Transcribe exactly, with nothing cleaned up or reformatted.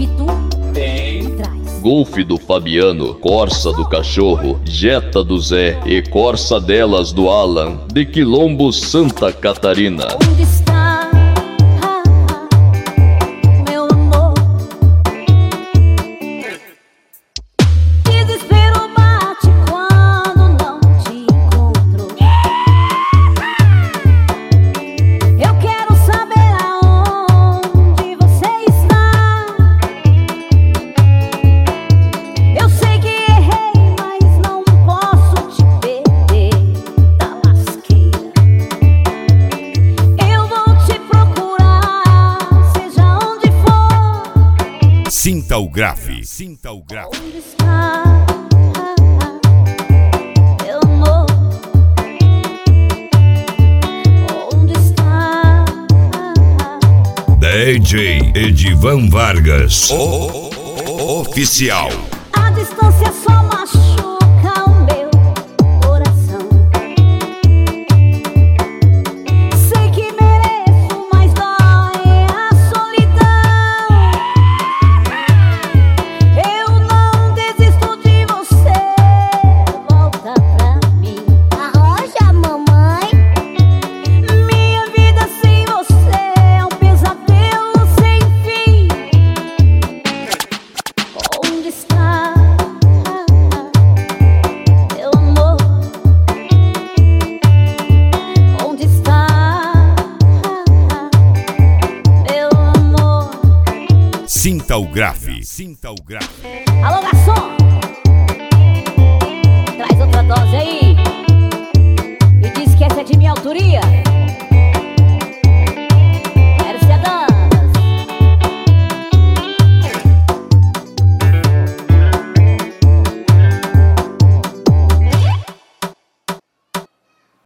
Pitu? Tem. Traz. Golf do Fabiano, Corsa do cachorro, Jetta do Zé e Corsa delas do Alan, de Quilombo, Santa Catarina. Onde está, ah, ah, meu amor? Desespero bate quando não te encontro. Eu quero saber aonde você está. Eu sei que errei, mas não posso te perder da lasqueira. Eu vou te procurar, seja onde for. Sinta o grave, sinta o grave. Onde está, meu amor? Onde está? D J Edivan Vargas, o, o, o, oficial. A distância só machuca o meu coração. Sei que mereço, mas dói a solidão. Eu não desisto de você. Volta pra mim. Arroja, mamãe. Minha vida sem você é um pesadelo sem fim. Onde está, meu amor? Onde está, meu amor? Sinta o grave, sinta o grave. Alô, garçom! Traz outra dose aí. E diz que essa é de minha autoria.